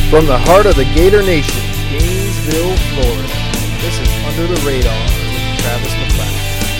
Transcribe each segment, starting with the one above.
From the heart of the Gator Nation, Gainesville, Florida, this is Under the Radar with Travis McCloud.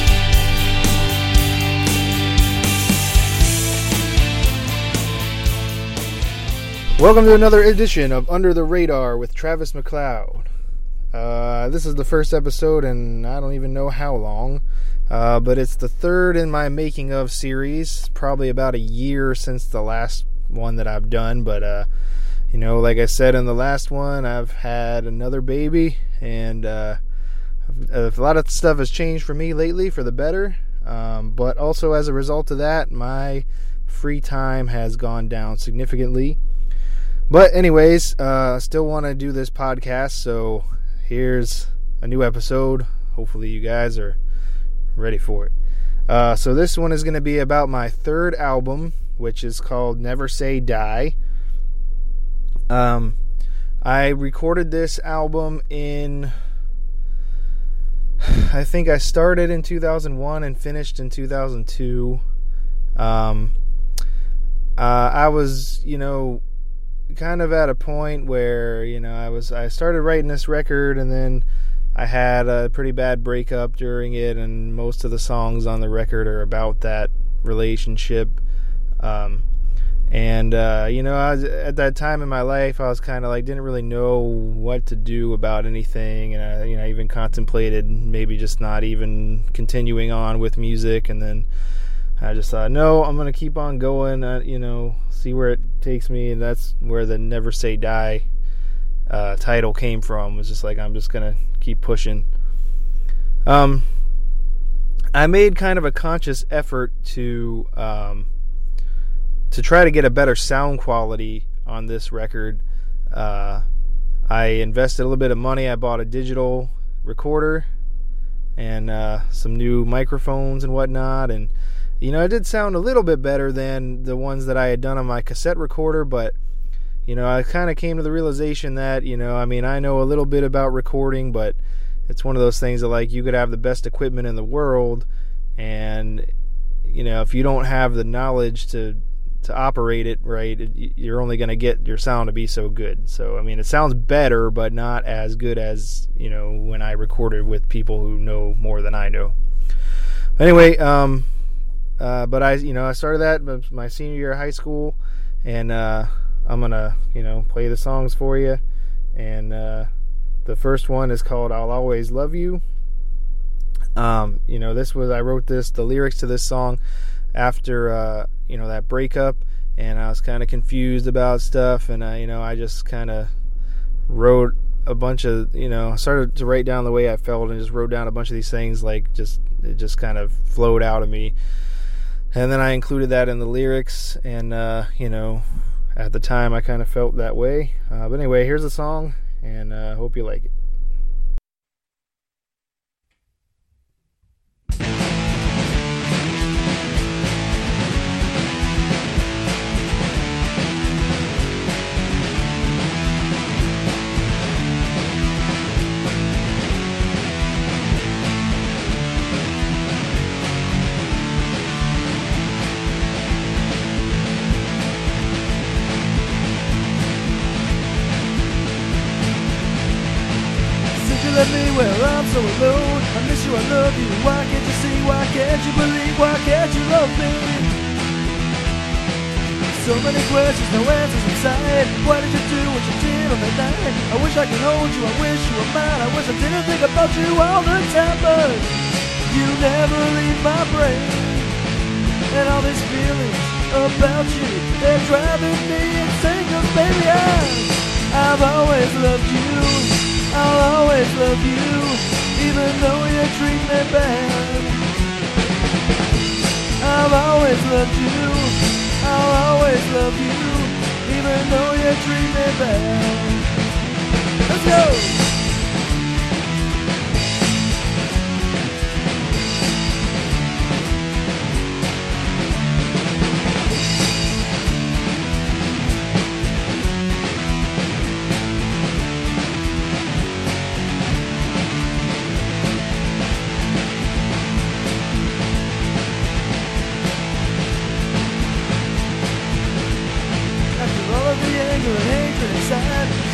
Welcome to another edition of Under the Radar with Travis McCloud. This is the first episode, and I don't even know how long, but it's the third in my making of series. Probably about a year since the last one that I've done, but like I said in the last one, I've had another baby, and a lot of stuff has changed for me lately for the better, but also as a result of that, my free time has gone down significantly. But anyways, still want to do this podcast, so here's a new episode. Hopefully you guys are ready for it. So this one is going to be about my third album, which is called Never Say Die. I recorded this album I think I started in 2001 and finished in 2002. I was, kind of at a point where, I started writing this record, and then I had a pretty bad breakup during it, and most of the songs on the record are about that relationship. I was, at that time in my life, I was kind of didn't really know what to do about anything, and I even contemplated maybe just not even continuing on with music, and then I just thought, no, I'm going to keep on going, see where it takes me, and that's where the Never Say Die title came from. It was just I'm just going to keep pushing. I made kind of a conscious effort to try to get a better sound quality on this record. I invested a little bit of money. I bought a digital recorder and some new microphones and whatnot, and it did sound a little bit better than the ones that I had done on my cassette recorder, but I kind of came to the realization that I know a little bit about recording, but it's one of those things that you could have the best equipment in the world, and if you don't have the knowledge to operate it right, you're only going to get your sound to be so good. So it sounds better, but not as good as when I recorded with people who know more than I know. Anyway, but I started that my senior year of high school, and I'm gonna play the songs for you. And the first one is called "I'll Always Love You." I wrote the lyrics to this song after that breakup, and I was kind of confused about stuff, and I just kind of wrote a bunch of started to write down the way I felt, and just wrote down a bunch of these things. It just kind of flowed out of me, and then I included that in the lyrics, and at the time I kind of felt that way, but anyway, here's the song, and hope you like it. Let me where I'm so alone. I miss you, I love you. Why can't you see? Why can't you believe? Why can't you love me? So many questions, no answers inside. Why did you do what you did on that night? I wish I could hold you, I wish you were mine. I wish I didn't think about you all the time, but you never leave my brain. And all these feelings about you, they're driving me insane. 'Cause baby, I've always loved you. I'll always love you, even though you treat me bad. I've always loved you. I'll always love you, even though you treat me bad. Let's go! anger and hatred inside.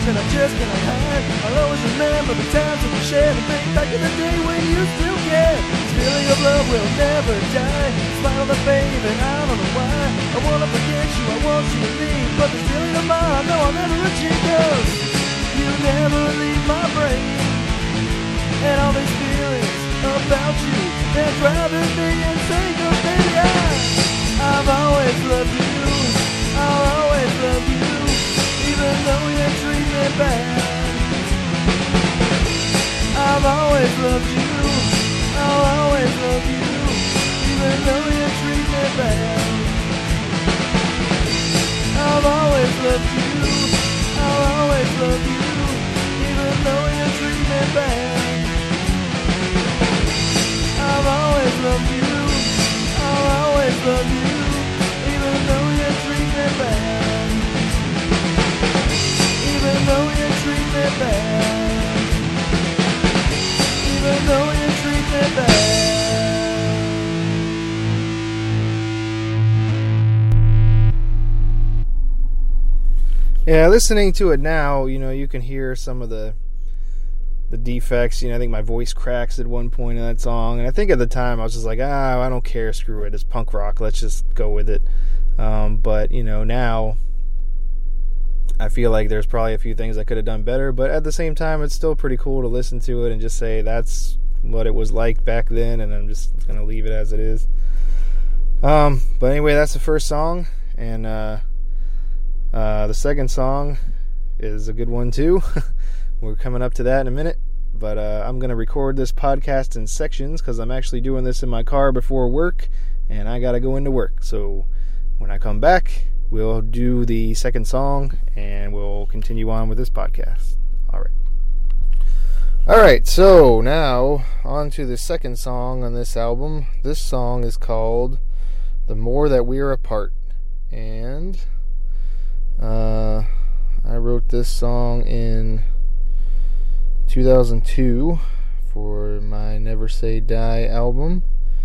feelings and I just cannot hide. I'll always remember the times that we shared and think back to the day when you still cared. This feeling of love will never die. Despite all the pain and I don't know why. I wanna forget you, I want you to leave, but the feeling of mine, I know I'll never achieve. 'Cause you never leave my brain, and all these feelings about you, they're driving me insane. 'Cause baby, I've always loved you, I'll always love you, even though you treat me bad. I've always loved you, I'll always love you, even though you treat me bad. I've always loved you, I'll always love you, even though you treat me bad. I've always loved you, I'll always love you, even though you treat me bad. Even though you treat me bad. Even though you treat me bad. Yeah, listening to it now, you can hear some of the defects. I think my voice cracks at one point in that song, and I think at the time I was just like, I don't care, screw it, it's punk rock, let's just go with it. But now I feel like there's probably a few things I could have done better, but at the same time it's still pretty cool to listen to it and just say that's what it was like back then, and I'm just gonna leave it as it is. But anyway, that's the first song, and the second song is a good one too. We're coming up to that in a minute, but I'm going to record this podcast in sections because I'm actually doing this in my car before work, and I got to go into work. So when I come back, we'll do the second song, and we'll continue on with this podcast. All right, so now on to the second song on this album. This song is called The More That We're Apart, and I wrote this song in 2002 for my Never Say Die album.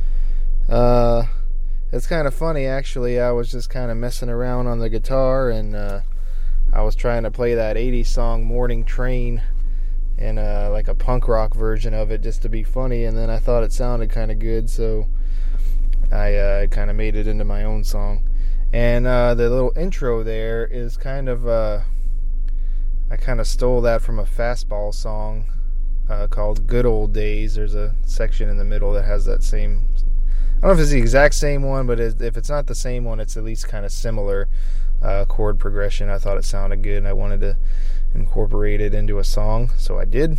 It's kind of funny, actually. I was just kind of messing around on the guitar, and I was trying to play that 80s song Morning Train in like a punk rock version of it just to be funny, and then I thought it sounded kind of good, so I kind of made it into my own song. And the little intro there is kind of I kind of stole that from a Fastball song called Good Old Days. There's a section in the middle that has that same, I don't know if it's the exact same one, but if it's not the same one, it's at least kind of similar chord progression. I thought it sounded good, and I wanted to incorporate it into a song, so I did.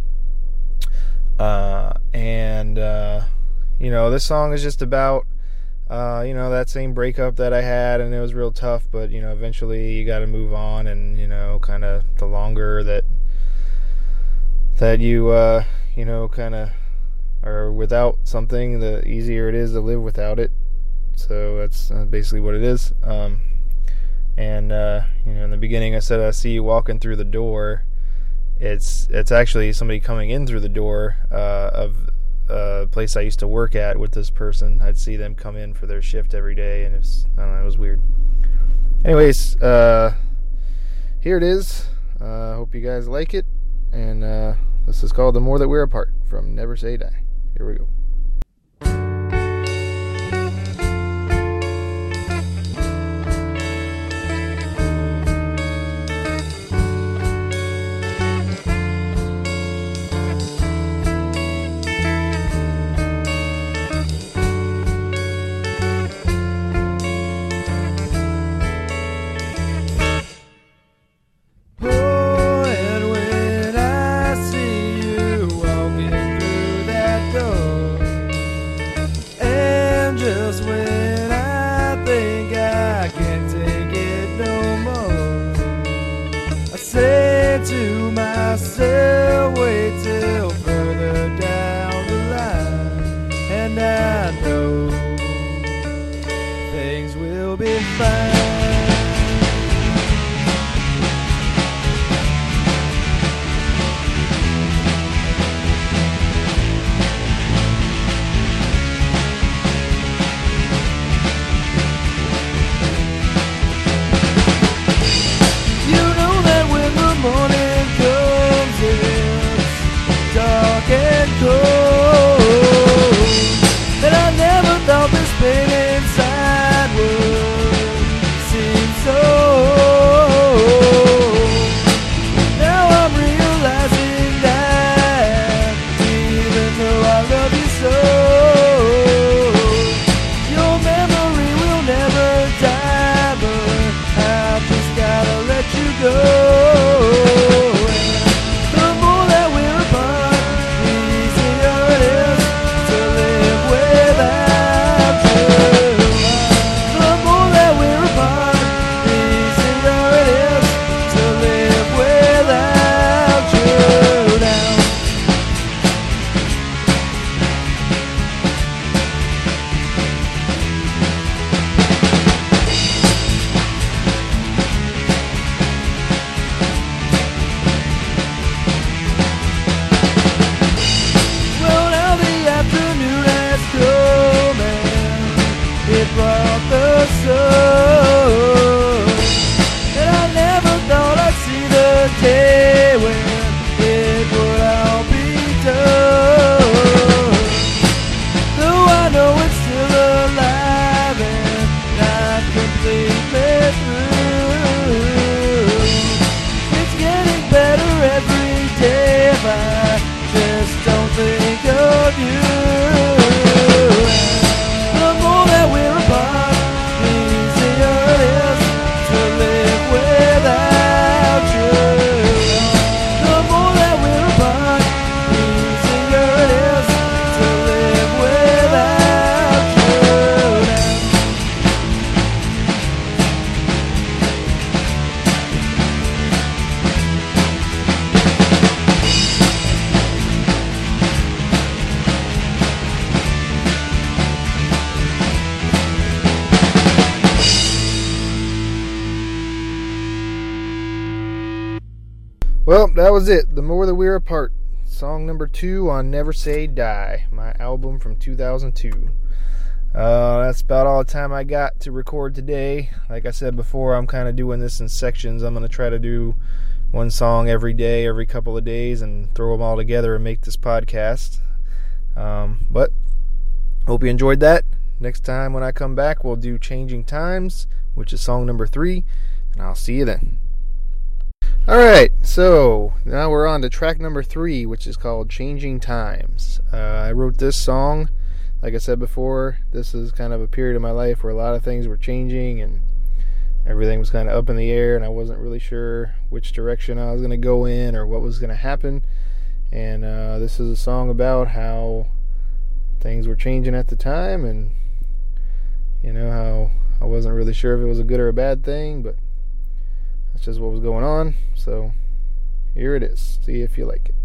This song is just about that same breakup that I had, and it was real tough, but eventually you got to move on, and kind of the longer that you kind of are without something, the easier it is to live without it. So that's basically what it is. In the beginning I said I see you walking through the door. It's actually somebody coming in through the door of a place I used to work at with this person. I'd see them come in for their shift every day, and it was weird. Anyways, here it is. Hope you guys like it, and this is called The More That We're Apart from Never Say Die. Here we go. You know that when the morning the sun. And I never thought I'd see the day when it would all be done. Though I know it's still alive and not completely through. It's getting better every day if I just don't think of you. The more that we're apart, the easier it is to live without you. The more that we're apart, the easier it is to live without you. Well, that was it. The More That We're Apart. Song number 2 on Never Say Die, my album from 2002. That's about all the time I got to record today. Like I said before, I'm kind of doing this in sections. I'm going to try to do one song every day, every couple of days, and throw them all together and make this podcast. But hope you enjoyed that. Next time when I come back, we'll do Changing Times, which is song number 3, and I'll see you then. Alright, so now we're on to track number 3, which is called Changing Times. I wrote this song, like I said before, this is kind of a period of my life where a lot of things were changing and everything was kind of up in the air, and I wasn't really sure which direction I was going to go in or what was going to happen. And this is a song about how things were changing at the time, and you know, how I wasn't really sure if it was a good or a bad thing, but that's just what was going on. So here it is. See if you like it.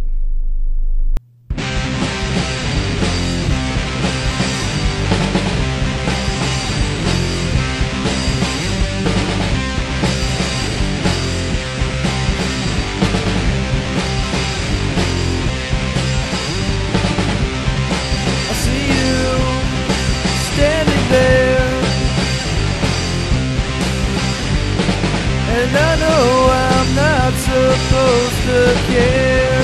I see you standing there, and I know I'm not supposed to care.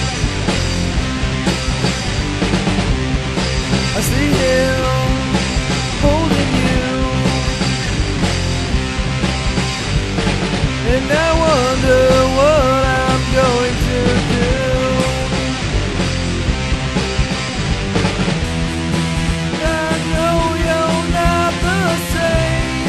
I see him holding you, and I wonder what I'm going to do. I know you're not the same,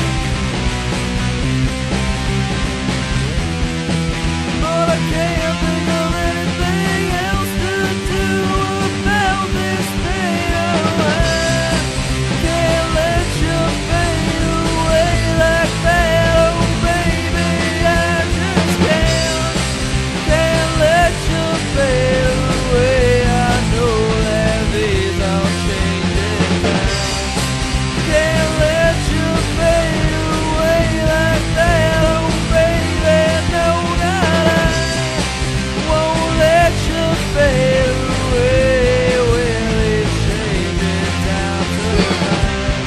but I can't think of anything else to do about this thing. Oh, I can't let you fade away like that. Oh, baby, I just can't let you fade away. I know that these are changing times. Can't let you fade away like that. Oh, baby, no, not I won't let you fade away when it's changing times tonight.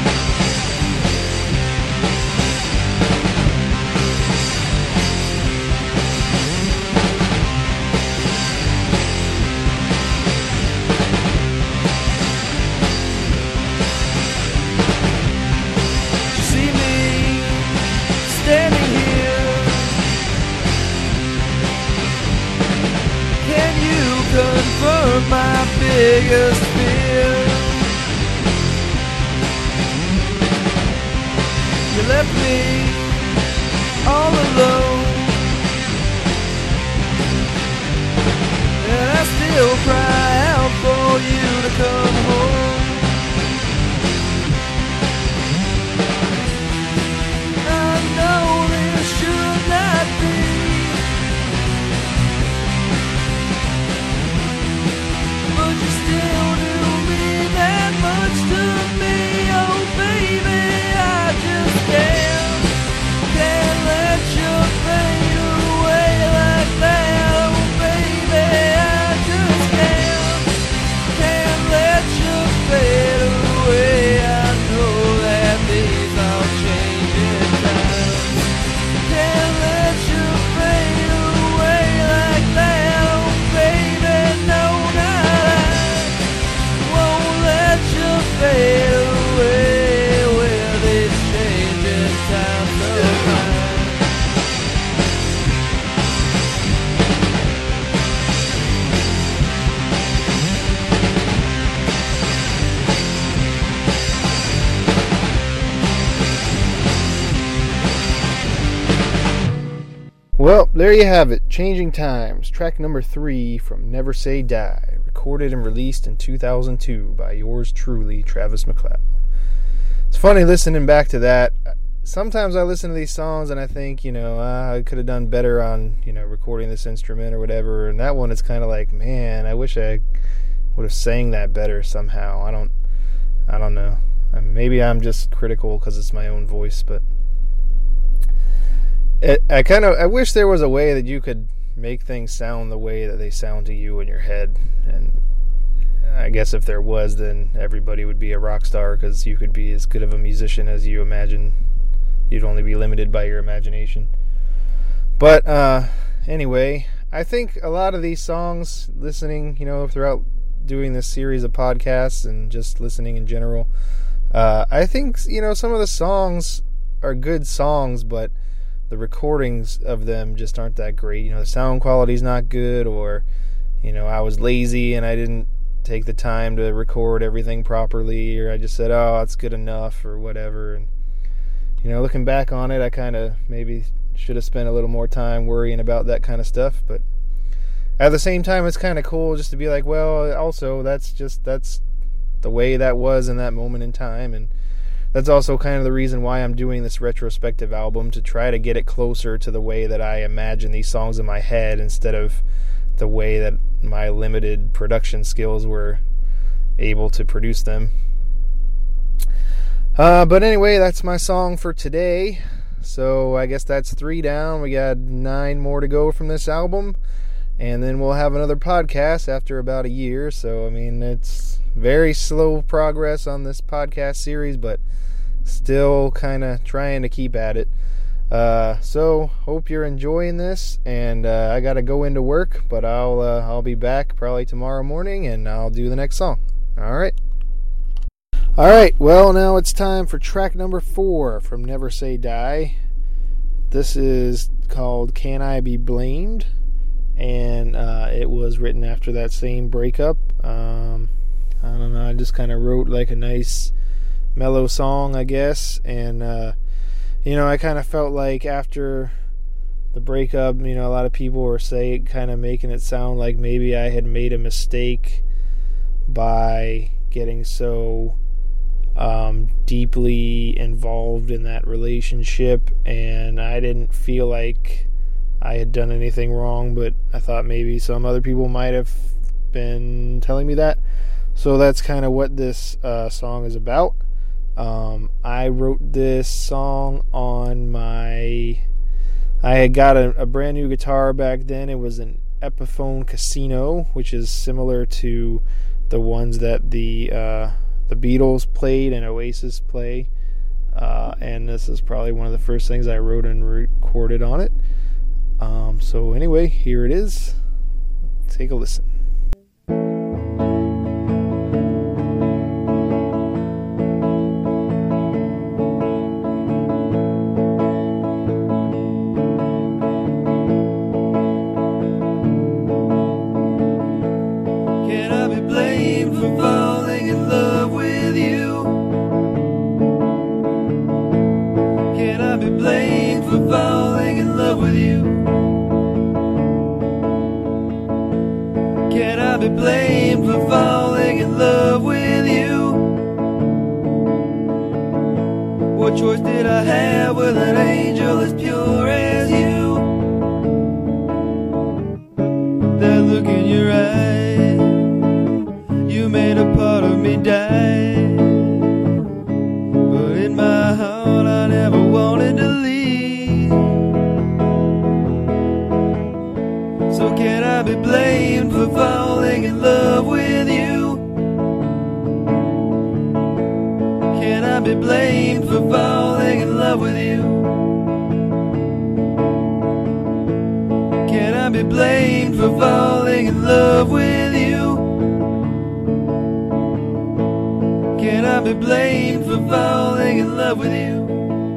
You see me standing here. Can you confirm my biggest fear? You left me all alone, and I still cry out for you to come home. I know this should not be, but you still do mean that much to me. Oh, baby, I just can't let you fade away like that. Oh, baby, I just can't. Well, there you have it. Changing Times, track number 3 from Never Say Die, recorded and released in 2002 by yours truly, Travis McLeod. It's funny listening back to that. Sometimes I listen to these songs and I think, I could have done better on, recording this instrument or whatever. And that one is kind of like, man, I wish I would have sang that better somehow. I don't know. Maybe I'm just critical because it's my own voice, but I wish there was a way that you could make things sound the way that they sound to you in your head. And I guess if there was, then everybody would be a rock star because you could be as good of a musician as you imagine. You'd only be limited by your imagination. But anyway, I think a lot of these songs, listening, throughout doing this series of podcasts and just listening in general, I think, some of the songs are good songs, but the recordings of them just aren't that great. The sound quality's not good, or, I was lazy and I didn't take the time to record everything properly, or I just said, oh, it's good enough, or whatever. And, looking back on it, I kind of maybe should have spent a little more time worrying about that kind of stuff. But at the same time, it's kind of cool just to be like, well, also, that's the way that was in that moment in time. And that's also kind of the reason why I'm doing this retrospective album, to try to get it closer to the way that I imagine these songs in my head, instead of the way that my limited production skills were able to produce them. But anyway, that's my song for today. So I guess that's 3 down. We got 9 more to go from this album. And then we'll have another podcast after about a year. So, it's very slow progress on this podcast series, but still kind of trying to keep at it. So hope you're enjoying this, and I gotta go into work, but I'll be back probably tomorrow morning, and I'll do the next song. Alright, well, now it's time for track number 4 from Never Say Die. This is called Can I Be Blamed? And it was written after that same breakup. I don't know, I just kind of wrote like a nice mellow song, I guess. And I kind of felt like after the breakup, a lot of people were kind of making it sound like maybe I had made a mistake by getting so deeply involved in that relationship, and I didn't feel like I had done anything wrong, but I thought maybe some other people might have been telling me that. So that's kind of what this song is about. I wrote this song on I had got a brand new guitar back then. It was an Epiphone Casino, which is similar to the ones that the Beatles played and Oasis play. And this is probably one of the first things I wrote and recorded on it. So anyway, here it is. Take a listen. Can I be blamed for falling in love with you? Can I be blamed for falling in love with you? Can I be blamed for falling in love with you? What choice did I have with an angel as pure as you? That look in your eye, you made a part of me die. But in my heart I never wanted to leave. So can I be blamed for falling in love with you? Can I be blamed for falling in love with you? Can I be blamed for falling in love with you? Can I be blamed for falling in love with you?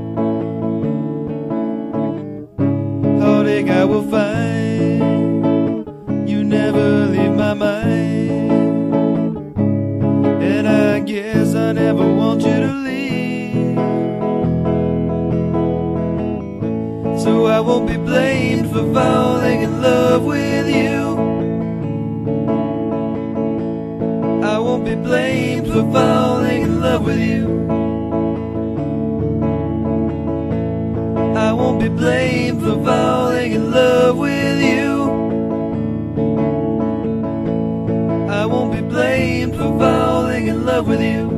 Heartache I will find, you never leave my mind. And I guess I never want you to leave. So I won't be blamed for falling in love with you. I won't be blamed for falling in love with you. I won't be blamed for falling in love with you. I won't be blamed for falling in love with you.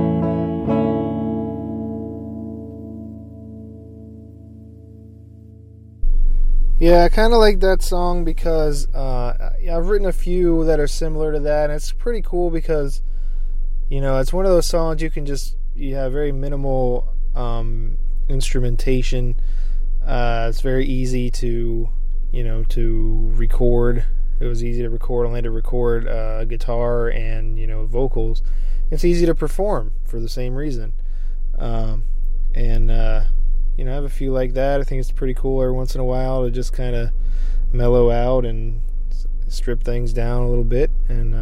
Yeah, I kind of like that song because I've written a few that are similar to that, and it's pretty cool because, you know, it's one of those songs you have very minimal instrumentation. It's very easy to record. It was easy to record, only to record guitar and, vocals. It's easy to perform for the same reason. I have a few like that. I think it's pretty cool every once in a while to just kind of mellow out and strip things down a little bit. And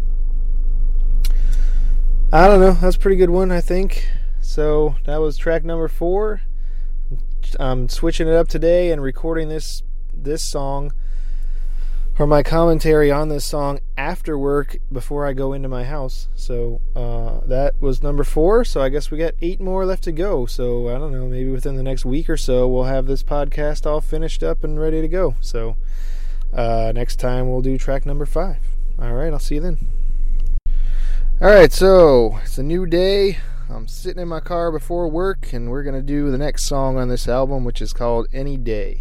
I don't know. That's a pretty good one, I think. So that was track number 4. I'm switching it up today and recording this song, or my commentary on this song, after work before I go into my house. So that was number 4. So I guess we got 8 more left to go. So I don't know, maybe within the next week or so we'll have this podcast all finished up and ready to go. So next time we'll do track number 5. All right, I'll see you then. All right, so it's a new day. I'm sitting in my car before work, and we're going to do the next song on this album, which is called Any Day.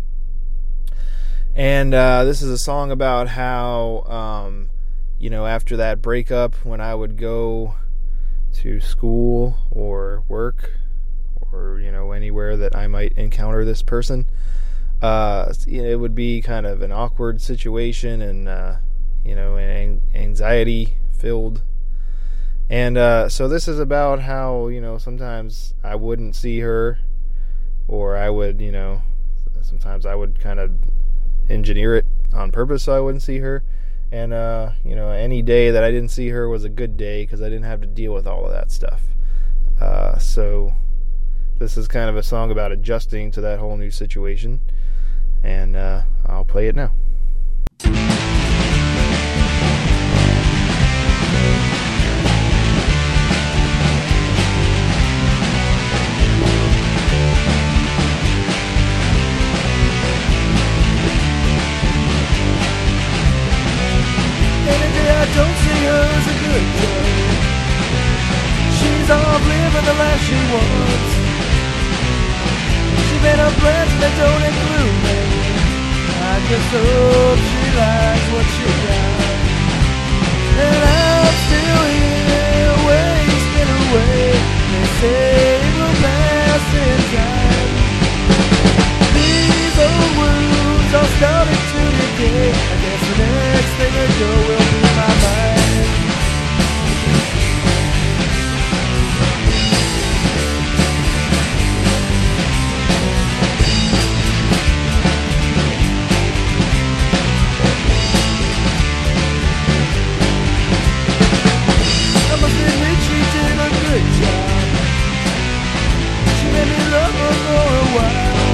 And this is a song about how, after that breakup, when I would go to school or work or, anywhere that I might encounter this person, it would be kind of an awkward situation and, an anxiety-filled. And so this is about how, sometimes I wouldn't see her, or I would, sometimes I would kind of engineer it on purpose so I wouldn't see her. And, any day that I didn't see her was a good day because I didn't have to deal with all of that stuff. So this is kind of a song about adjusting to that whole new situation. And I'll play it now. Don't see her as a good girl. She's off living the life she wants. She made a plans that don't include me. I just hope she likes what she got. And I'm still here, wasting away. They say it will pass in time. These old wounds are starting to decay. I guess the next thing I do will be my mind. I must admit she did a good job. She made me love her for a while.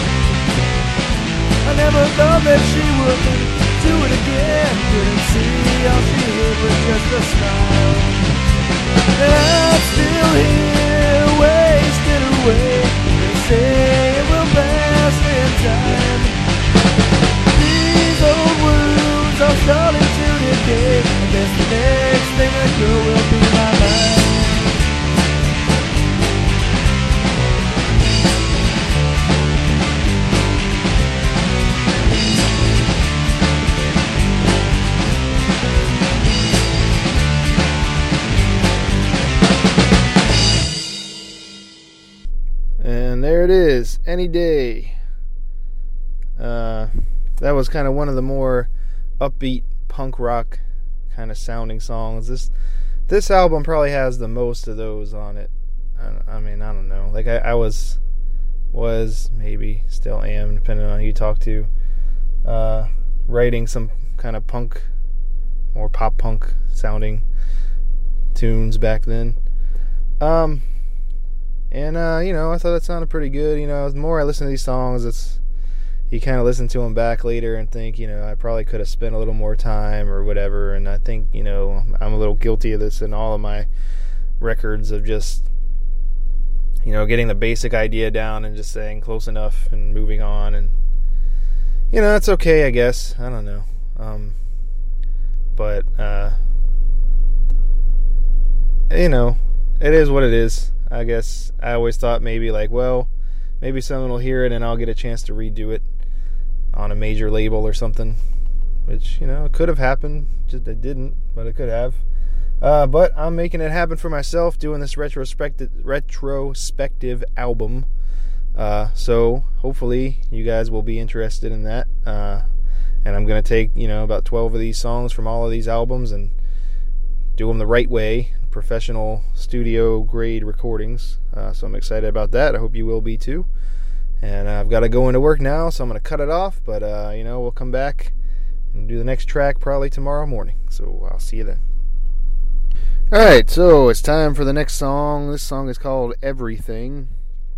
I never thought that she would do it again. Couldn't see all she hid with just a smile. And I'm still here, wasting away. They say it will pass in time. These old wounds are starting to decay. I guess the next thing I do will be my mind. And there it is, Any Day. That was kind of one of the more upbeat punk rock kind of sounding songs. This album probably has the most of those on it. I don't know. Like I was maybe still am, depending on who you talk to, writing some kind of punk or pop punk sounding tunes back then. I thought that sounded pretty good. The more I listen to these songs, it's you kind of listen to them back later and think, I probably could have spent a little more time or whatever. And I think, I'm a little guilty of this in all of my records of just, getting the basic idea down and just saying close enough and moving on. And, that's okay, I guess. I don't know. But it is what it is. I guess I always thought maybe maybe someone will hear it and I'll get a chance to redo it on a major label or something, which, it could have happened. Just it didn't, but it could have. But I'm making it happen for myself, doing this retrospective album. So hopefully you guys will be interested in that. And I'm going to take, about 12 of these songs from all of these albums and do them the right way, professional studio grade recordings. So I'm excited about that. I hope you will be too. And I've got to go into work now, so I'm going to cut it off. But, we'll come back and do the next track probably tomorrow morning. So I'll see you then. Alright, so it's time for the next song. This song is called Everything.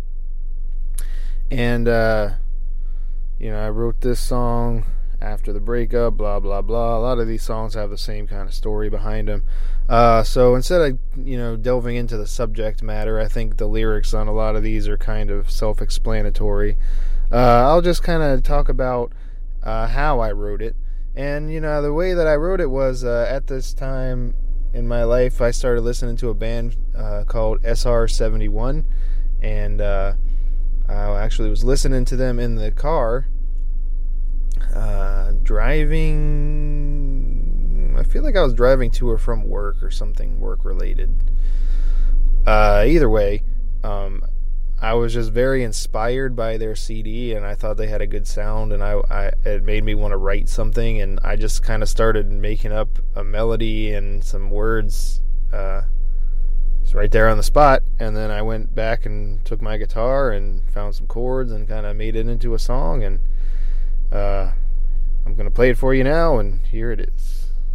And, I wrote this song after the breakup, blah, blah, blah. A lot of these songs have the same kind of story behind them. So instead of, delving into the subject matter, I think the lyrics on a lot of these are kind of self-explanatory. I'll just kind of talk about how I wrote it. And, the way that I wrote it was at this time in my life, I started listening to a band called SR-71. And I actually was listening to them in the car. Driving, I feel like I was driving to or from work or something work related. Either way, I was just very inspired by their CD, and I thought they had a good sound, and it made me want to write something, and I just kind of started making up a melody and some words it's right there on the spot. And then I went back and took my guitar and found some chords and kind of made it into a song, and I'm going to play it for you now, and here it is.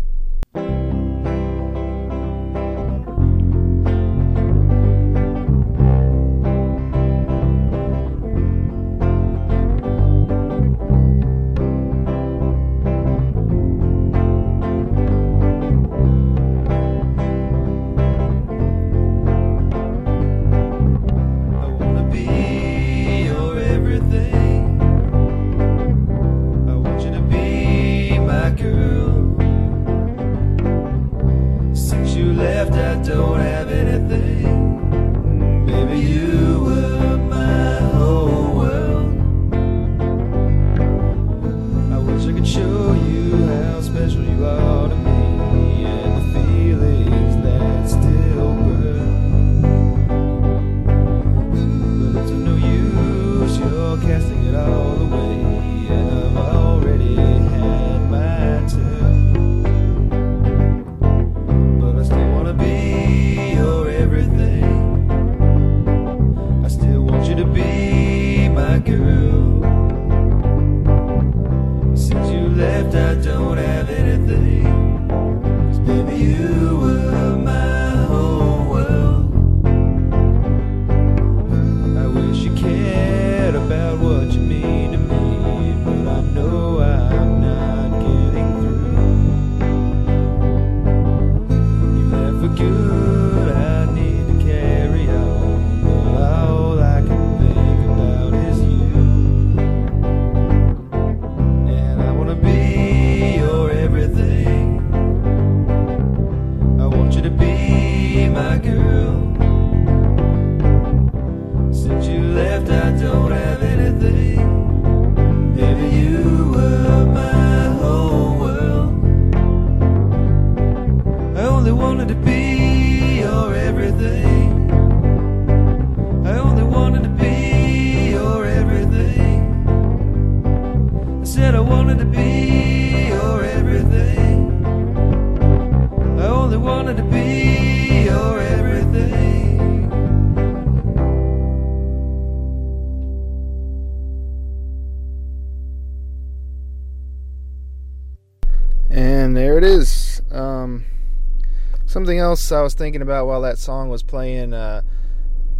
And there it is. Something else I was thinking about while that song was playing, I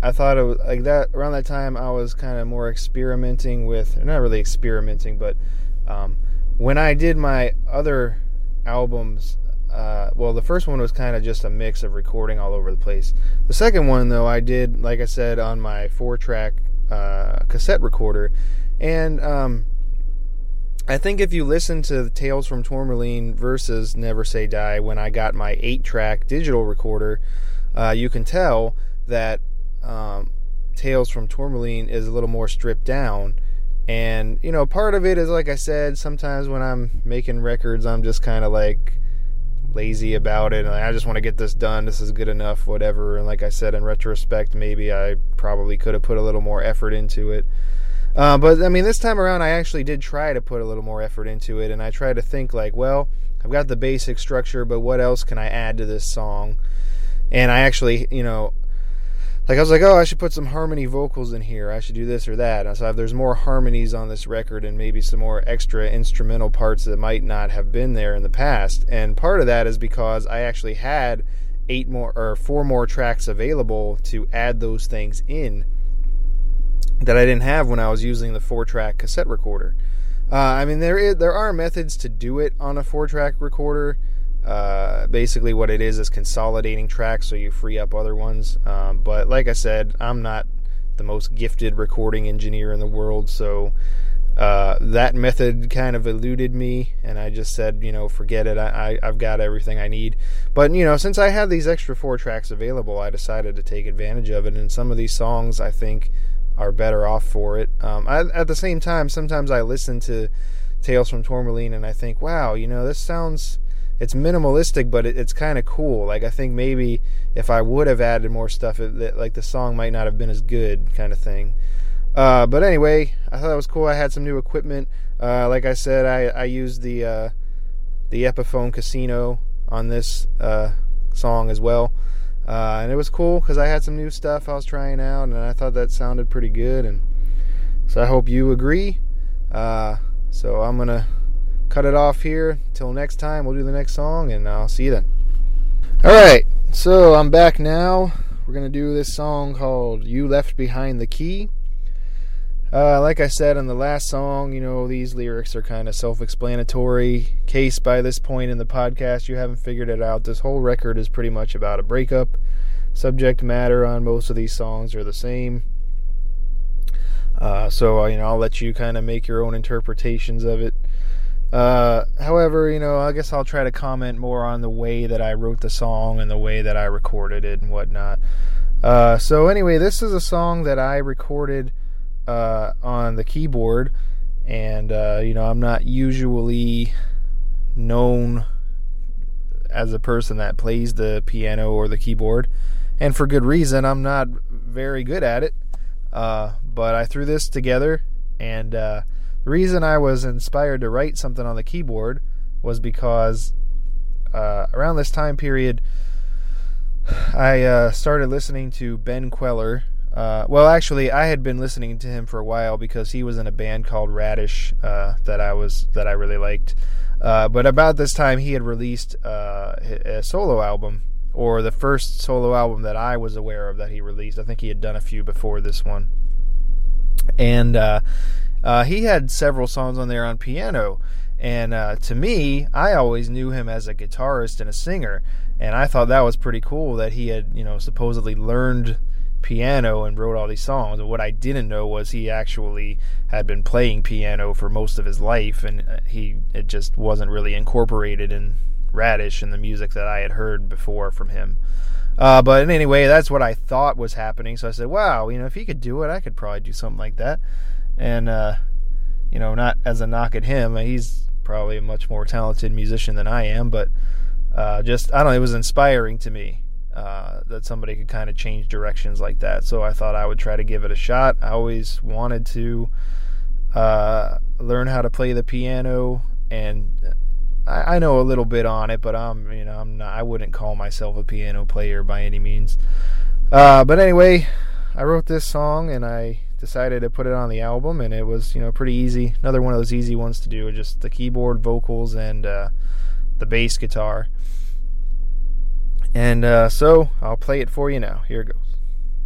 I thought it was like that around that time I was kind of more experimenting with, not really experimenting, but when I did my other albums, the first one was kind of just a mix of recording all over the place. The second one, though, I did, like I said, on my 4-track cassette recorder. And I think if you listen to Tales from Tourmaline versus Never Say Die, when I got my 8-track digital recorder, you can tell that Tales from Tourmaline is a little more stripped down. And, you know, part of it is, like I said, sometimes when I'm making records, I'm just kind of like lazy about it, and I just want to get this done, this is good enough, whatever. And like I said, in retrospect, maybe I probably could have put a little more effort into it. But I mean, this time around, I actually did try to put a little more effort into it, and I tried to think like, well, I've got the basic structure, but what else can I add to this song? And I actually, you know, like I was like, oh, I should put some harmony vocals in here, I should do this or that. And so there's more harmonies on this record and maybe some more extra instrumental parts that might not have been there in the past. And part of that is because I actually had 4 more tracks available to add those things in that I didn't have when I was using the 4-track cassette recorder. I mean, there are methods to do it on a 4-track recorder. Basically what it is consolidating tracks so you free up other ones. But like I said, I'm not the most gifted recording engineer in the world, so that method kind of eluded me, and I just said, you know, forget it. I've got everything I need. But, you know, since I had these extra 4 tracks available, I decided to take advantage of it, and some of these songs I think are better off for it. At the same time, sometimes I listen to Tales from Tourmaline and I think, wow, you know, this sounds... It's minimalistic, but it's kind of cool. Like, I think maybe if I would have added more stuff, like the song might not have been as good, kind of thing. But anyway, I thought it was cool. I had some new equipment. Like I said, I used the Epiphone Casino on this song as well. And it was cool because I had some new stuff I was trying out, and I thought that sounded pretty good. And so I hope you agree. So I'm going to cut it off here. Till next time, we'll do the next song, and I'll see you then. Alright, so I'm back now. We're going to do this song called You Left Behind the Key. Like I said in the last song, you know, these lyrics are kind of self-explanatory. In case by this point in the podcast you haven't figured it out, this whole record is pretty much about a breakup. Subject matter on most of these songs are the same. So, you know, I'll let you kind of make your own interpretations of it. However, you know, I guess I'll try to comment more on the way that I wrote the song and the way that I recorded it and whatnot. So anyway, this is a song that I recorded on the keyboard, and you know, I'm not usually known as a person that plays the piano or the keyboard, and for good reason. I'm not very good at it, but I threw this together, and the reason I was inspired to write something on the keyboard was because around this time period I started listening to Ben Queller. Well, actually, I had been listening to him for a while because he was in a band called Radish that I really liked. But about this time, he had released a solo album, or the first solo album that I was aware of that he released. I think he had done a few before this one, and he had several songs on there on piano. And to me, I always knew him as a guitarist and a singer, and I thought that was pretty cool that he had, you know, supposedly learned piano and wrote all these songs. And what I didn't know was he actually had been playing piano for most of his life, and it just wasn't really incorporated in Radish and the music that I had heard before from him. But anyway, that's what I thought was happening. So I said, wow, you know, if he could do it, I could probably do something like that. And you know, not as a knock at him, he's probably a much more talented musician than I am, but just, I don't know, it was inspiring to me that somebody could kind of change directions like that. So I thought I would try to give it a shot. I always wanted to learn how to play the piano, and I know a little bit on it, but I wouldn't call myself a piano player by any means. But anyway, I wrote this song and I decided to put it on the album, and it was, you know, pretty easy. Another one of those easy ones to do, just the keyboard, vocals, and the bass guitar. And so I'll play it for you now. Here it goes.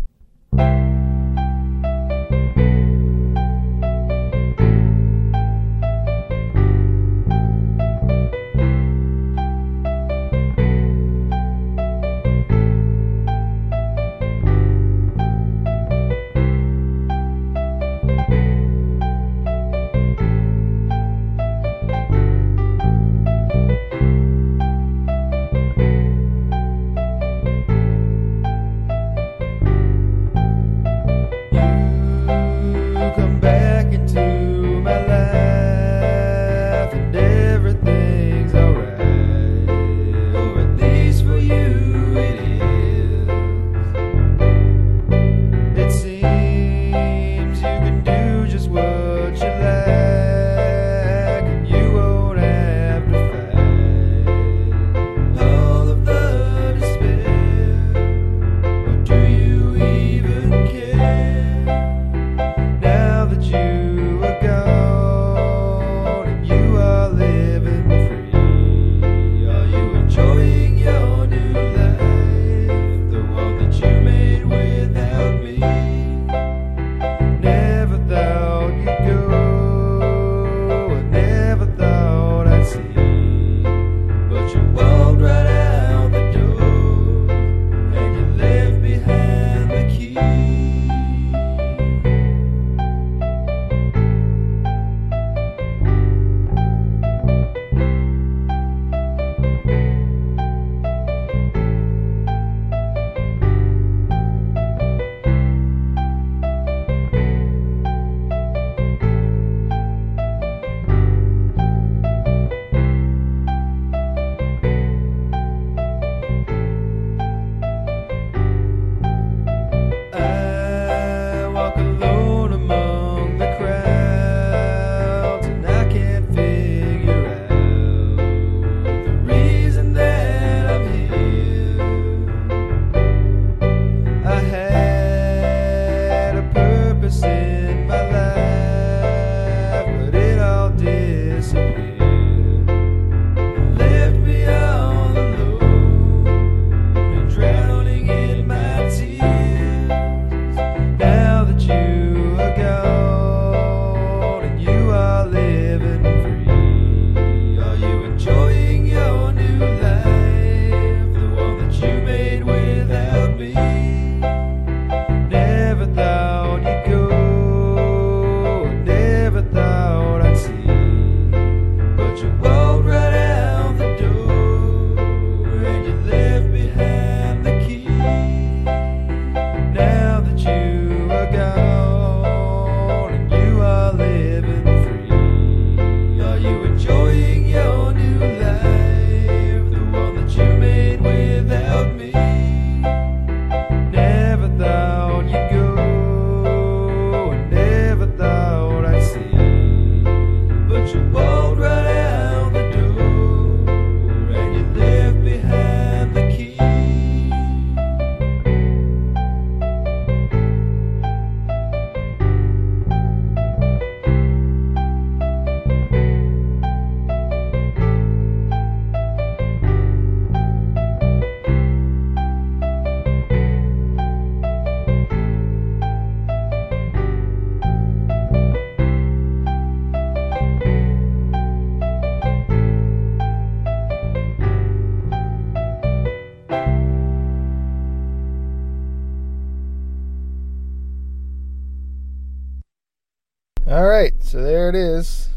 Alright, so there it is.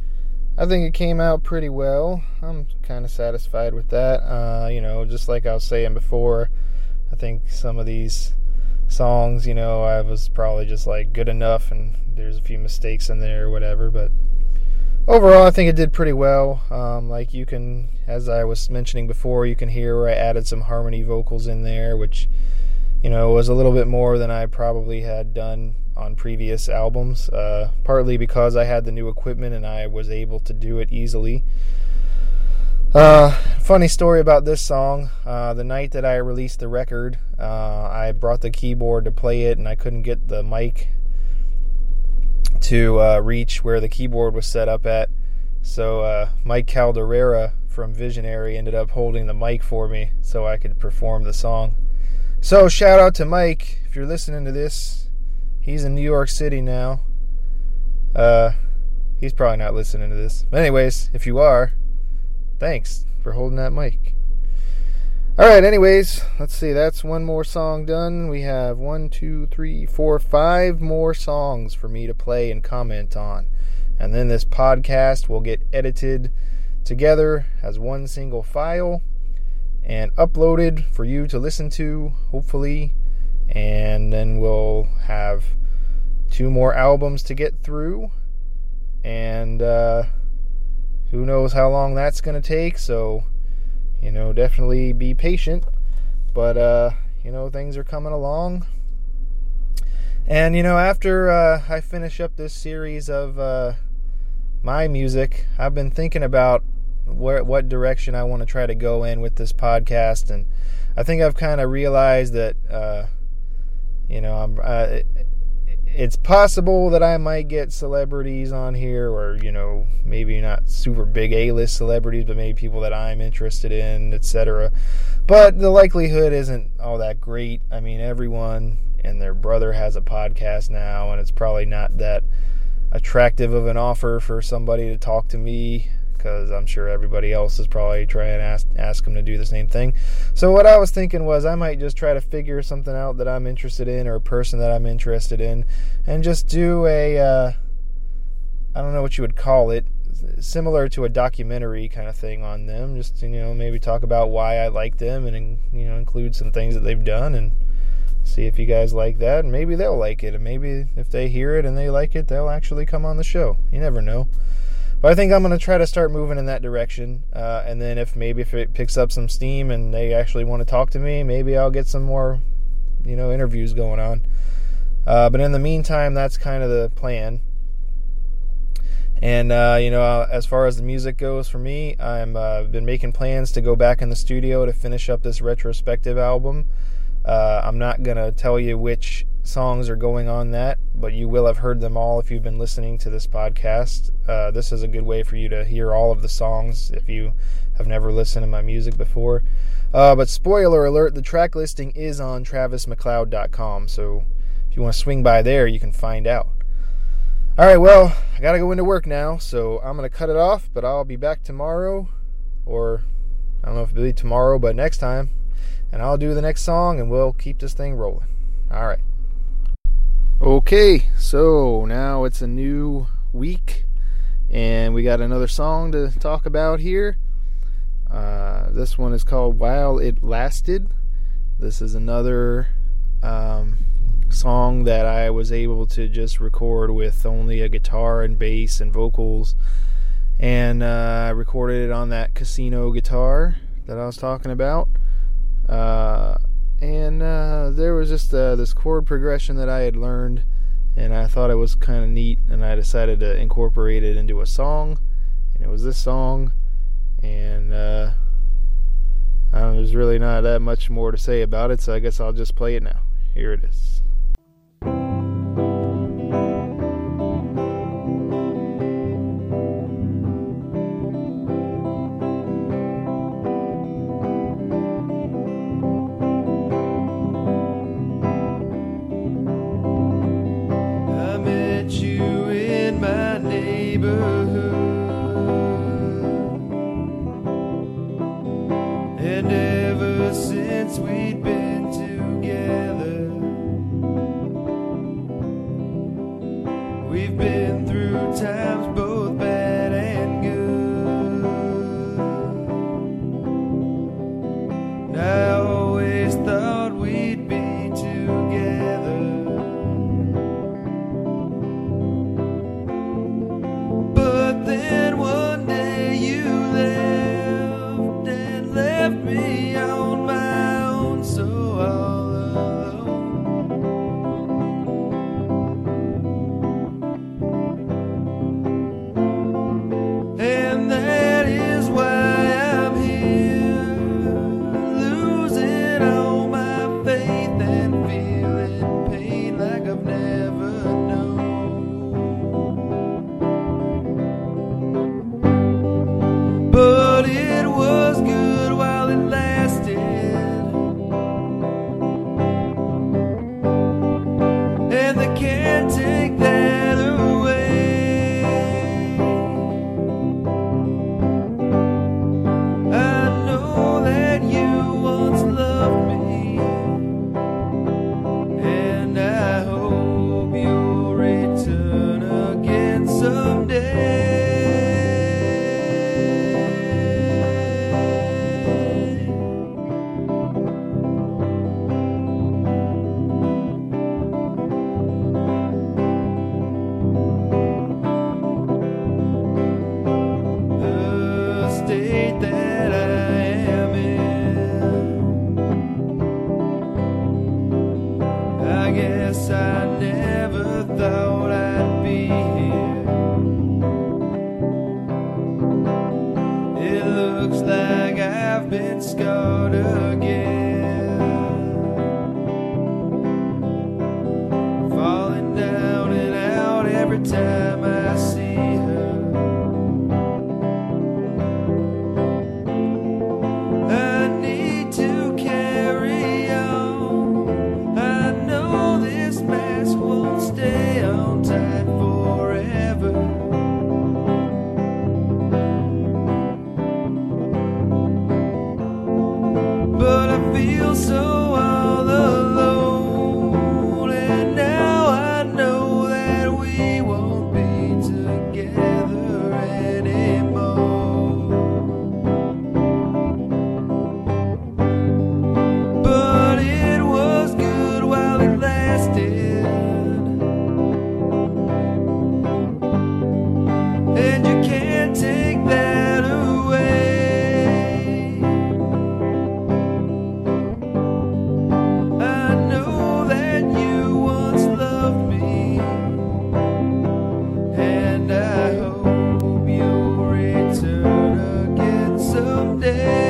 I think it came out pretty well. I'm kind of satisfied with that. Just like I was saying before, I think some of these songs, I was probably just like good enough and there's a few mistakes in there or whatever, but overall I think it did pretty well. Like you can, as I was mentioning before, you can hear where I added some harmony vocals in there, which was a little bit more than I probably had done on previous albums, partly because I had the new equipment and I was able to do it easily. Funny story about this song, the night that I released the record, I brought the keyboard to play it and I couldn't get the mic to reach where the keyboard was set up at, so Mike Calderera from Visionary ended up holding the mic for me so I could perform the song. So shout out to Mike. If if you're listening to this, he's in New York City now. He's probably not listening to this. But anyways, if you are, thanks for holding that mic. Alright, anyways, let's see. That's one more song done. We have 5 more songs for me to play and comment on. And then this podcast will get edited together as one single file and uploaded for you to listen to, hopefully. And then we'll have 2 more albums to get through. And who knows how long that's going to take. So, definitely be patient. But, things are coming along. And, after I finish up this series of my music, I've been thinking about what direction I want to try to go in with this podcast. And I think I've kind of realized that, it's possible that I might get celebrities on here, or, maybe not super big A-list celebrities, but maybe people that I'm interested in, etc. But the likelihood isn't all that great. I mean, everyone and their brother has a podcast now, and it's probably not that attractive of an offer for somebody to talk to me, because I'm sure everybody else is probably trying to ask them to do the same thing. So what I was thinking was I might just try to figure something out that I'm interested in, or a person that I'm interested in, and just do I don't know what you would call it, similar to a documentary kind of thing on them. Just, maybe talk about why I like them, and, include some things that they've done, and see if you guys like that. And maybe they'll like it, and maybe if they hear it and they like it, they'll actually come on the show. You never know. But I think I'm going to try to start moving in that direction. And then if it picks up some steam and they actually want to talk to me, maybe I'll get some more, interviews going on. But in the meantime, that's kind of the plan. And, as far as the music goes for me, I've been making plans to go back in the studio to finish up this retrospective album. I'm not going to tell you which songs are going on that, but you will have heard them all if you've been listening to this podcast. This is a good way for you to hear all of the songs if you have never listened to my music before. But spoiler alert, the track listing is on TravisMcLeod.com, so if you want to swing by there, you can find out. Alright, well, I gotta go into work now, so I'm gonna cut it off, but I'll be back tomorrow, or I don't know if it'll be tomorrow, but next time, and I'll do the next song, and we'll keep this thing rolling. Alright. Okay, so now it's a new week, and we got another song to talk about here. This one is called While It Lasted. This is another song that I was able to just record with only a guitar and bass and vocals, and I recorded it on that Casino guitar that I was talking about. And there was just this chord progression that I had learned, and I thought it was kind of neat, and I decided to incorporate it into a song, and it was this song. And there's really not that much more to say about it, so I guess I'll just play it now. Here it is. And ever since we'd been together, we've been through times both bad and good. I always thought we'd be together, but then one day you left and left me on my own, so all alone. can't take that away. I know that you once loved me, and I hope you'll return again someday. That I am in, I guess I never thought I'd be here. It looks like I've been scarred again, falling down and out every time I see her. Stay on tight forever. But I feel so all alone, and now I know that we won't be together anymore. But it was good while it lasted, and you can't take that away. I know that you once loved me, and I hope you'll return again someday.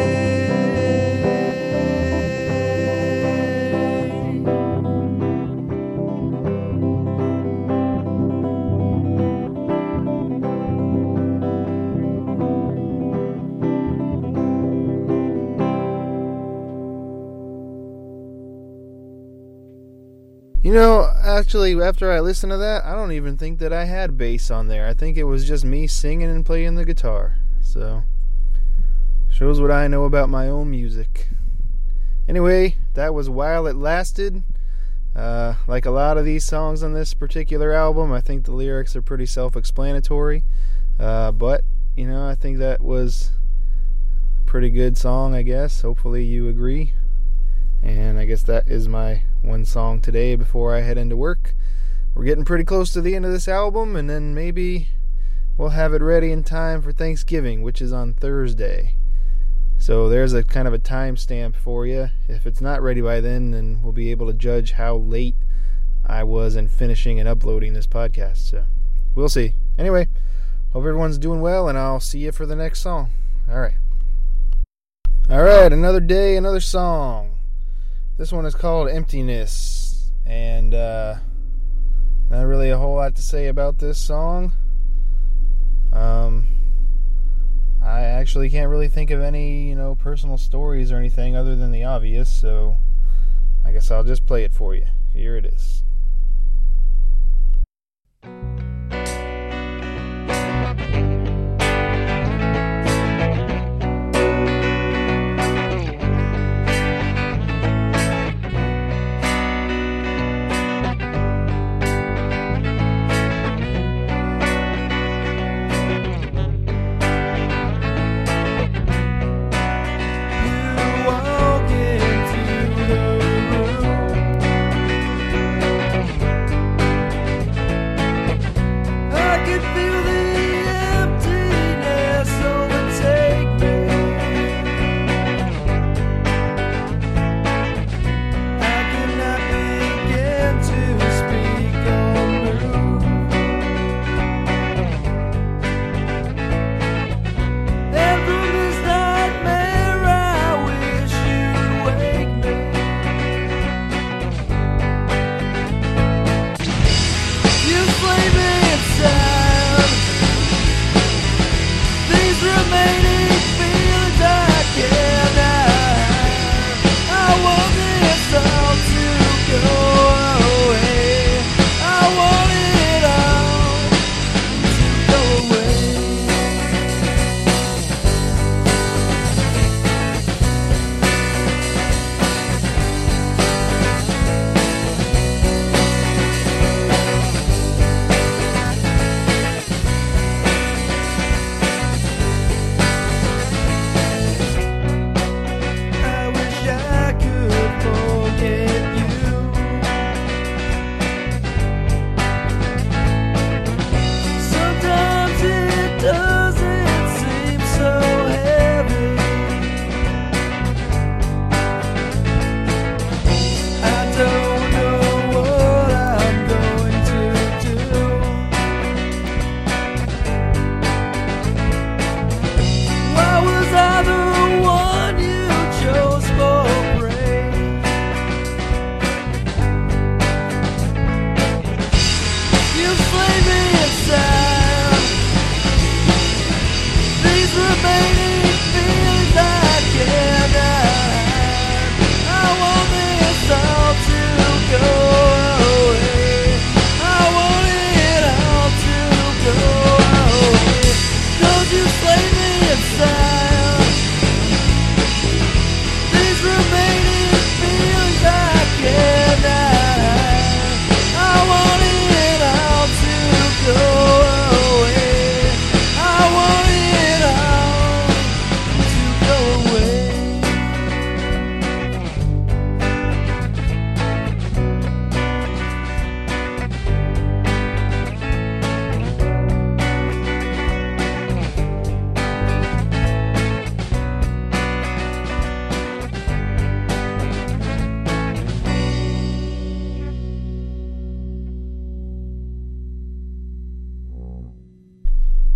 You know, actually, after I listened to that, I don't even think that I had bass on there. I think it was just me singing and playing the guitar. So, shows what I know about my own music. Anyway, that was While It Lasted. Like a lot of these songs on this particular album, I think the lyrics are pretty self-explanatory. But, you know, I think that was a pretty good song, I guess. Hopefully you agree. And I guess that is my one song today before I head into work. We're getting pretty close to the end of this album, and then maybe we'll have it ready in time for Thanksgiving, which is on Thursday. So there's a kind of a timestamp for you. If it's not ready by then we'll be able to judge how late I was in finishing and uploading this podcast. So we'll see. Anyway, hope everyone's doing well, and I'll see you for the next song. Alright, another day, another song. This one is called Emptiness, and not really a whole lot to say about this song. I actually can't really think of any, personal stories or anything other than the obvious, so I guess I'll just play it for you. Here it is. You walk into the room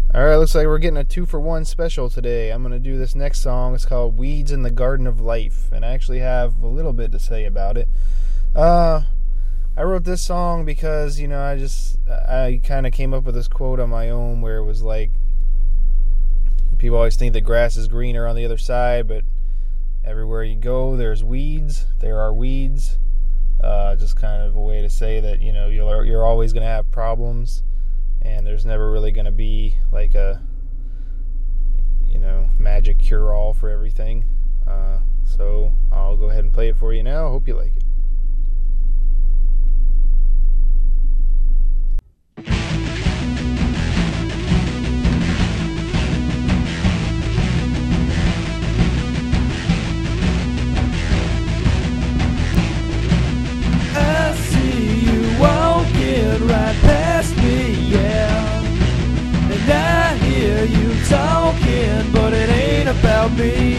Alright, looks like we're getting a 2-for-1 special today. I'm going to do this next song. It's called Weeds in the Garden of Life, and I actually have a little bit to say about it. I wrote this song because, I kind of came up with this quote on my own where it was like, people always think the grass is greener on the other side, but everywhere you go, there's weeds. There are weeds. Just kind of a way to say that, you're always going to have problems. And there's never really going to be like a, magic cure-all for everything. So I'll go ahead and play it for you now. Hope you like it. I see you walking right past me, yeah. And I hear you talking, but it ain't about me.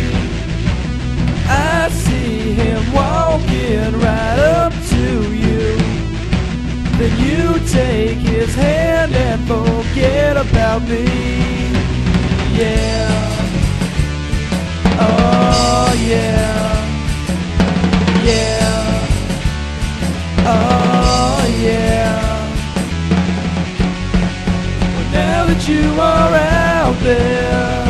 I see him walking right up to you. Then you take his hand and forget about me, yeah. Oh yeah, yeah. Oh yeah. Well, now that you are out there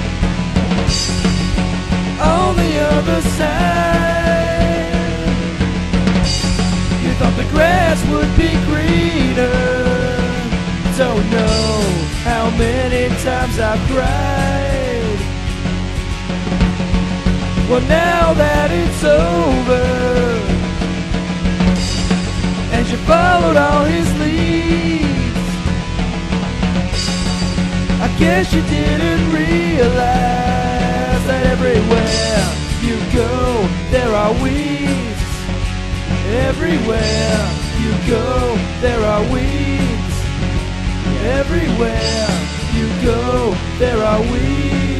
on the other side, you thought the grass would be greener. Don't know how many times I've cried. Well, now that it's over and you followed all his leads, I guess you didn't realize that everywhere you go there are weeds. Everywhere you go there are weeds. Everywhere you go there are weeds.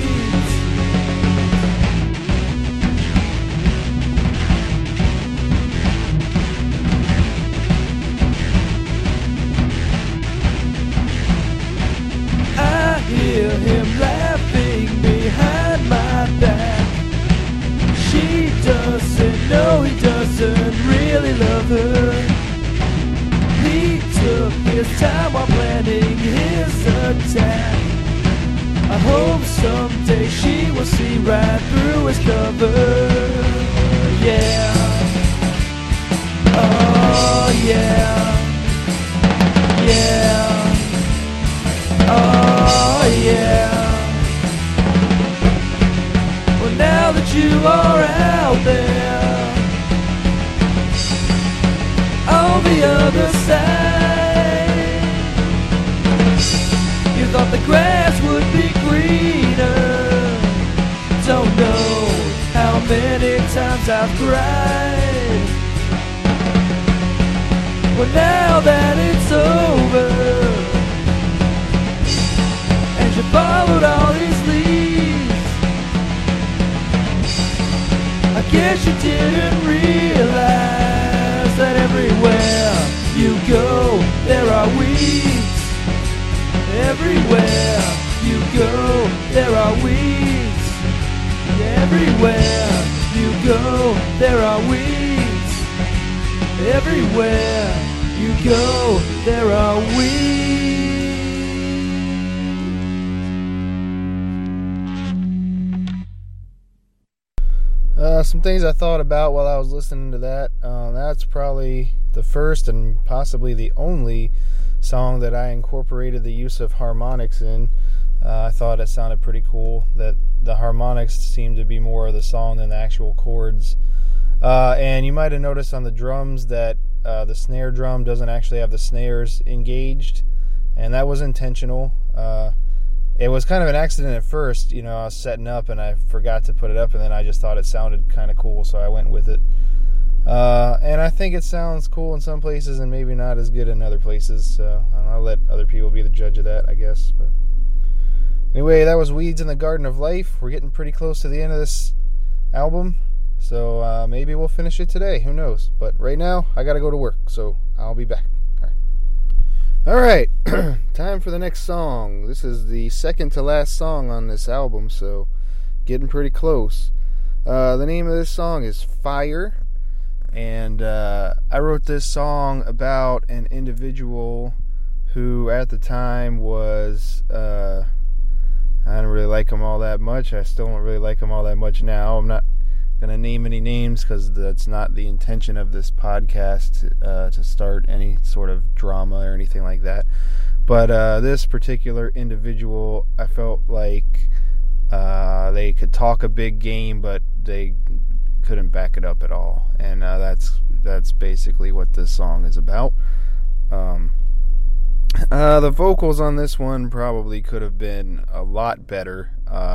Hear him laughing behind my back. She doesn't know he doesn't really love her. He took his time while planning his attack. I hope someday she will see right through his cover. Yeah. Oh yeah. Yeah. Oh yeah. Well, now that you are out there on the other side, you thought the grass would be greener. Don't know how many times I've cried. Well, now that it's over and you followed all his leads, I guess you didn't realize that everywhere you go there are weeds. Everywhere you go there are weeds. Everywhere you go there are weeds. Everywhere you go there are weeds. Some things I thought about while I was listening to that. That's probably the first and possibly the only song that I incorporated the use of harmonics in. I thought it sounded pretty cool that the harmonics seemed to be more of the song than the actual chords. And you might have noticed on the drums that the snare drum doesn't actually have the snares engaged, and that was intentional. It was kind of an accident at first. I was setting up and I forgot to put it up, and then I just thought it sounded kind of cool, so I went with it. And I think it sounds cool in some places and maybe not as good in other places, so I'll let other people be the judge of that, I guess. But anyway, that was Weeds in the Garden of Life. We're getting pretty close to the end of this album, so maybe we'll finish it today. Who knows? But right now, I got to go to work, so I'll be back. Alright, time for the next song. This is the second to last song on this album, so getting pretty close. The name of this song is Fire, and I wrote this song about an individual who at the time was, I didn't really like him all that much. I still don't really like him all that much now. I'm not going to name any names because that's not the intention of this podcast, to start any sort of drama or anything like that. But this particular individual, I felt like they could talk a big game, but they couldn't back it up at all. And that's basically what this song is about. The vocals on this one probably could have been a lot better.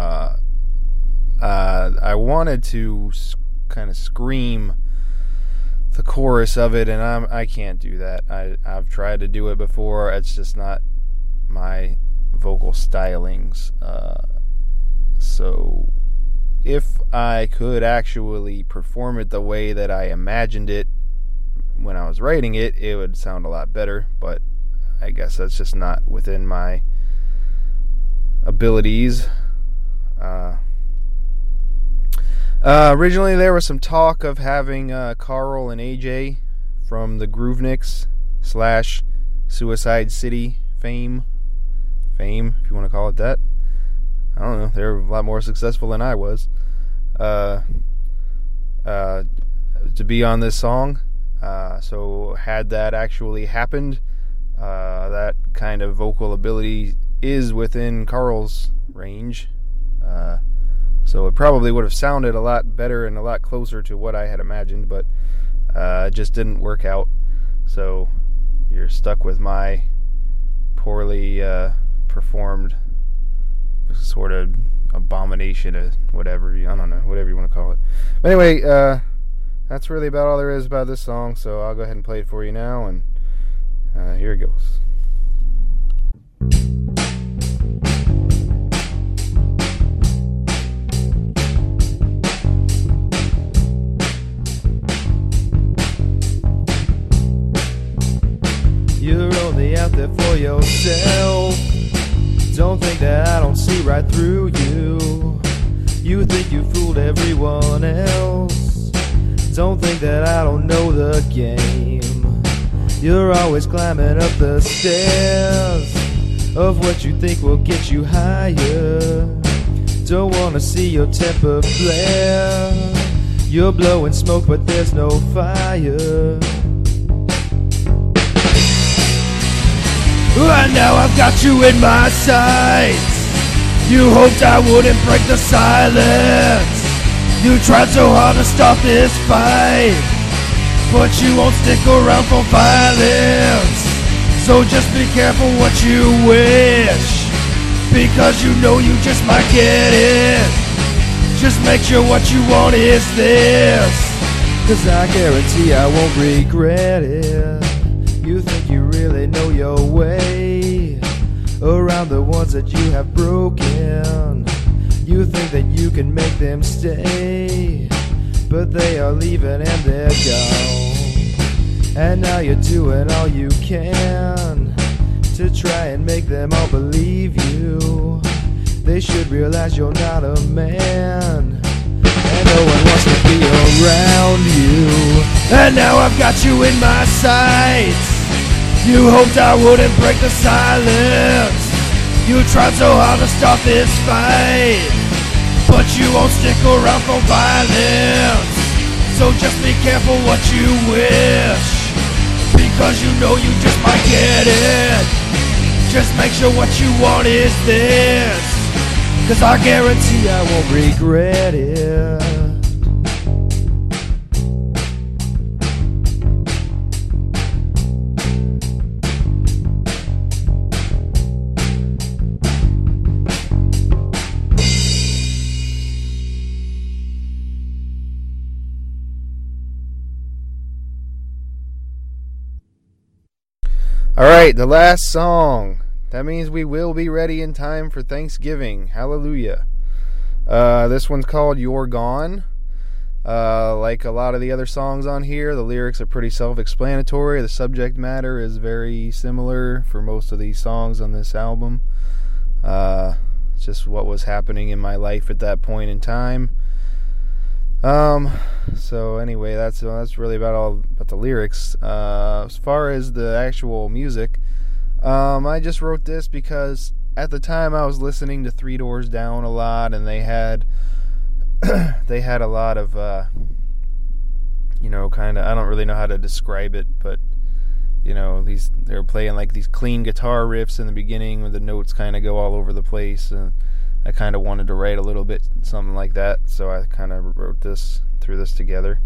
I wanted to kind of scream the chorus of it, and I can't do that. I've tried to do it before. It's just not my vocal stylings. So if I could actually perform it the way that I imagined it when I was writing it, it would sound a lot better, but I guess that's just not within my abilities. Originally there was some talk of having Carl and AJ from the Grooveniks / Suicide City fame, if you want to call it that. I don't know, they're a lot more successful than I was, to be on this song. So had that actually happened, that kind of vocal ability is within Carl's range. So it probably would have sounded a lot better and a lot closer to what I had imagined, but it just didn't work out. So you're stuck with my poorly performed sort of abomination of whatever, I don't know, whatever you want to call it. But anyway, that's really about all there is about this song, so I'll go ahead and play it for you now, and here it goes. You're only out there for yourself. Don't think that I don't see right through you. You think you fooled everyone else. Don't think that I don't know the game. You're always climbing up the stairs of what you think will get you higher. Don't wanna see your temper flare. You're blowing smoke but there's no fire. And now I've got you in my sights. You hoped I wouldn't break the silence. You tried so hard to stop this fight, but you won't stick around for violence. So just be careful what you wish, because you know you just might get it. Just make sure what you want is this, 'cause I guarantee I won't regret it. You think you really know your way around the ones that you have broken. You think that you can make them stay, but they are leaving and they're gone. And now you're doing all you can to try and make them all believe you. They should realize you're not a man, and no one wants to be around you. And now I've got you in my sights. You hoped I wouldn't break the silence. You tried so hard to stop this fight, but you won't stick around for violence. So just be careful what you wish, because you know you just might get it. Just make sure what you want is this, 'cause I guarantee I won't regret it. Alright, the last song. That means we will be ready in time for Thanksgiving. Hallelujah. This one's called You're Gone. Like a lot of the other songs on here, the lyrics are pretty self-explanatory. The subject matter is very similar for most of these songs on this album. It's just what was happening in my life at that point in time. So anyway, that's really about the lyrics. As far as the actual music, I just wrote this because at the time I was listening to Three Doors Down a lot, and they had a lot of kind of, I don't really know how to describe it, but they were playing like these clean guitar riffs in the beginning where the notes kind of go all over the place, and I kind of wanted to write a little bit something like that, so I kind of threw this together.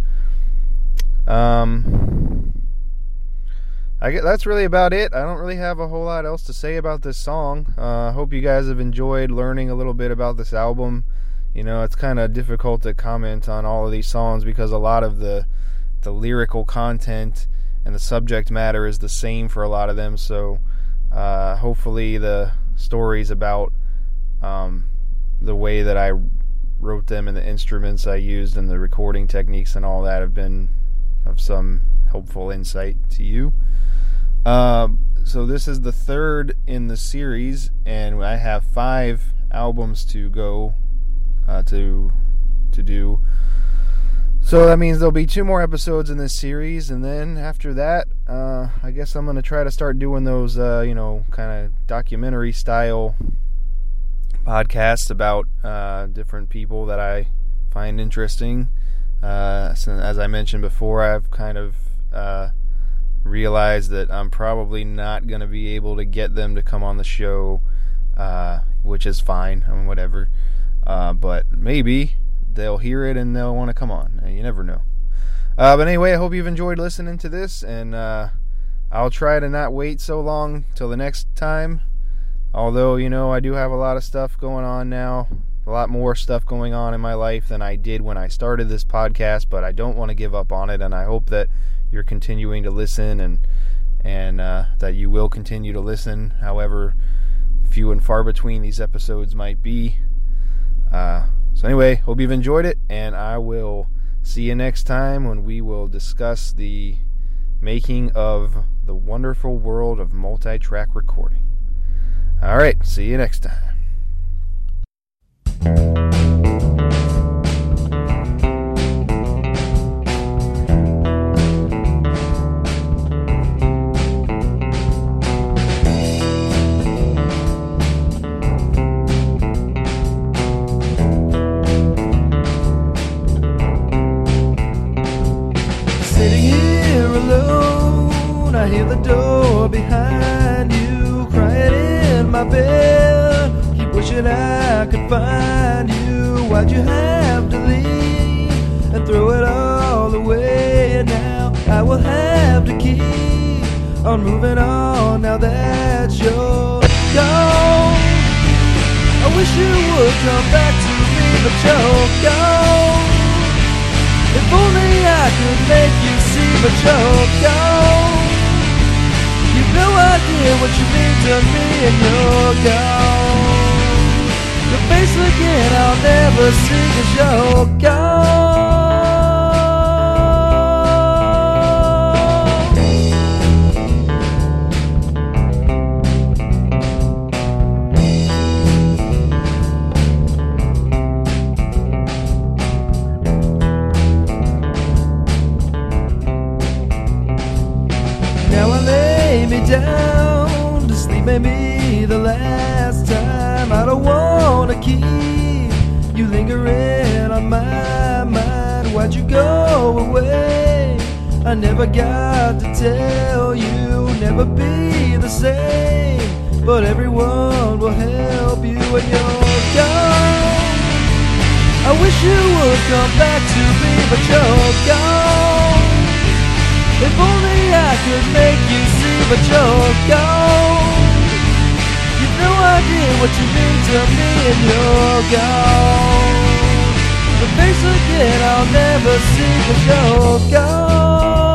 That's really about it. I don't really have a whole lot else to say about this song. I hope you guys have enjoyed learning a little bit about this album. It's kind of difficult to comment on all of these songs because a lot of the lyrical content and the subject matter is the same for a lot of them, so hopefully the stories about the way that I wrote them and the instruments I used and the recording techniques and all that have been of some helpful insight to you. So this is the third in the series, and I have 5 albums to go to do. So that means there'll be 2 more episodes in this series, and then after that, I guess I'm going to try to start doing those, kind of documentary style podcasts about different people that I find interesting. So as I mentioned before, I've kind of realized that I'm probably not going to be able to get them to come on the show, which is fine. I mean, whatever. But maybe they'll hear it and they'll want to come on. You never know. But anyway, I hope you've enjoyed listening to this, and I'll try to not wait so long till the next time. Although, I do have a lot of stuff going on now, a lot more stuff going on in my life than I did when I started this podcast, but I don't want to give up on it, and I hope that you're continuing to listen and that you will continue to listen, however few and far between these episodes might be. So anyway, hope you've enjoyed it, and I will see you next time when we will discuss the making of the wonderful world of multi-track recording. Alright, see you next time. Sitting here alone, I hear the door behind you crying in my bed. Keep wishing I could find you. Why'd you have to leave and throw it all away? Now I will have to keep on moving on now that you're gone. I wish you would come back to me, but you're gone. If only I could make you see, but you're gone. You've no idea what you mean to me, and you're gone. Your face again I'll never see, 'cause you're gone. Now I lay me down to sleep, maybe the last time. I don't wanna keep you lingering on my mind. Why'd you go away? I never got to tell you, never be the same. But everyone will help you when you're gone. I wish you would come back to me, but you're gone. If only I could make you see, but you're gone. You've no idea what you mean to me, and you're gone. The face again I'll never see, 'cause you're gone.